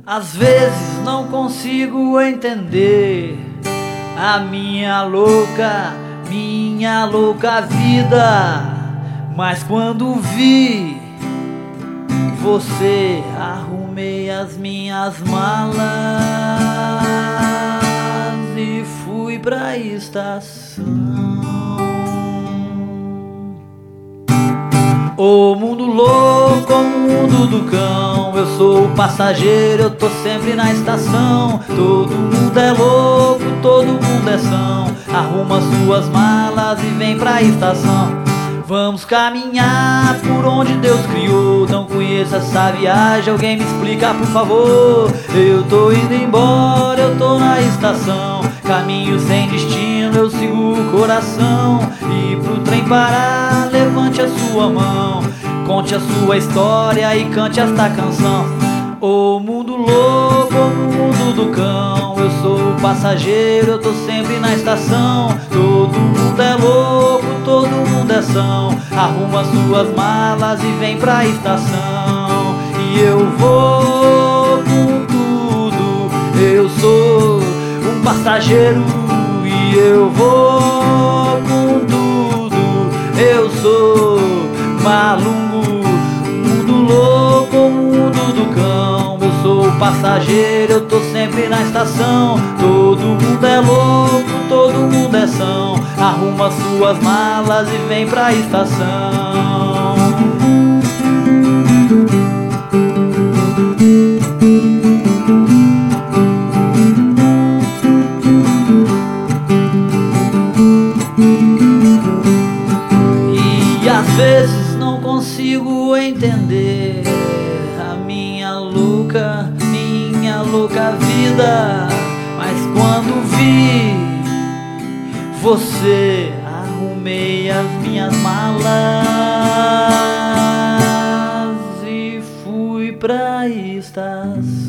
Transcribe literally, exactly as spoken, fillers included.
Às vezes não consigo entender a minha louca, minha louca vida. Mas quando vi você, arrumei as minhas malas e fui pra estação. O mundo louco, o mundo do cão. Eu sou o passageiro, eu tô sempre na estação. Todo mundo é louco, todo mundo é são. Arruma suas malas e vem pra estação. Vamos caminhar por onde Deus criou. Não conheço essa viagem, alguém me explica por favor. Eu tô indo embora, eu tô na estação. Caminho sem destino, eu sigo o coração. E pro trem parar, levante a sua mão. Conte a sua história e cante esta canção. O mundo louco, o mundo do cão. Eu sou o passageiro, eu tô sempre na estação. Todo mundo é louco, todo mundo é são. Arruma suas malas e vem pra estação. E eu vou com tudo. Eu sou um passageiro e eu vou com tudo. Eu sou Malungo, mundo louco, mundo do cão. Eu sou o passageiro, eu tô sempre na estação. Todo mundo é louco, todo mundo é são. Arruma suas malas e vem pra estação. E às vezes não consigo entender a minha louca, minha louca vida. Mas quando vi você, arrumei as minhas malas e fui pra estação.